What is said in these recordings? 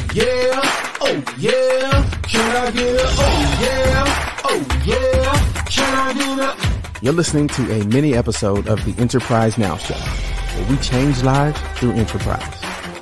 yeah, oh yeah, can I get a oh yeah, oh yeah, can I get a... You're listening to a mini episode of the Enterprise Now Show, where we change lives through enterprise.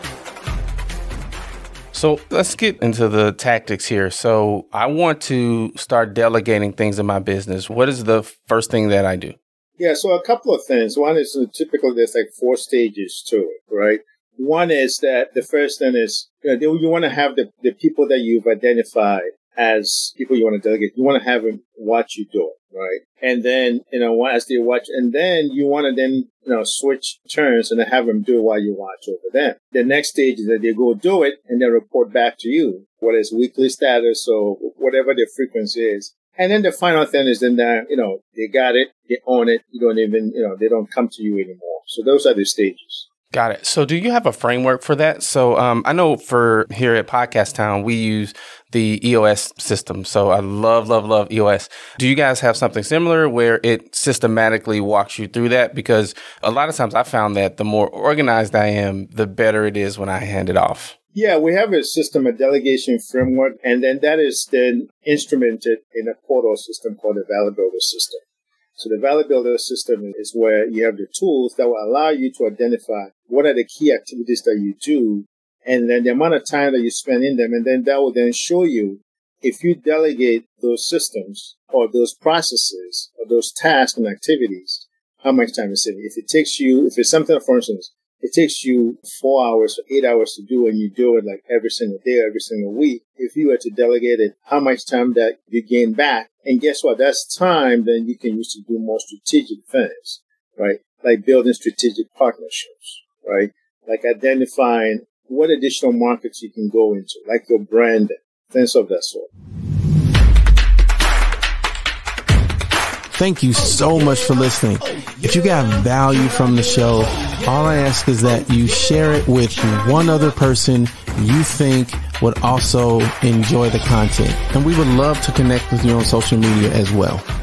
So let's get into the tactics here. So I want to start delegating things in my business. What is the first thing that I do? Yeah, so a couple of things. One is typically there's like 4 stages to it, right? One is that the first thing is you want to have the people that you've identified as people you want to delegate. You want to have them watch you do it, right? And then, as they watch, and then you want to then, switch turns and have them do it while you watch over them. The next stage is that they go do it and then report back to you, whether it's weekly status or whatever the frequency is. And then the final thing is then that, they got it, they own it. You don't even, they don't come to you anymore. So those are the stages. Got it. So do you have a framework for that? So I know for here at Podcast Town, we use the EOS system. So I love EOS. Do you guys have something similar where it systematically walks you through that? Because a lot of times I found that the more organized I am, the better it is when I hand it off. Yeah, we have a system, a delegation framework, and then that is then instrumented in a portal system called the Value Builder system. So the Value Builder system is where you have the tools that will allow you to identify what are the key activities that you do, and then the amount of time that you spend in them. And then that will then show you if you delegate those systems or those processes or those tasks and activities, how much time is saving. If it's something, for instance, it takes you 4 hours or 8 hours to do, and you do it like every single day, every single week. If you were to delegate it, how much time that you gain back? And guess what? That's time then you can use to do more strategic things, right? Like building strategic partnerships, right? Like identifying what additional markets you can go into, like your branding, things of that sort. Thank you so much for listening. If you got value from the show, all I ask is that you share it with one other person you think would also enjoy the content. And we would love to connect with you on social media as well.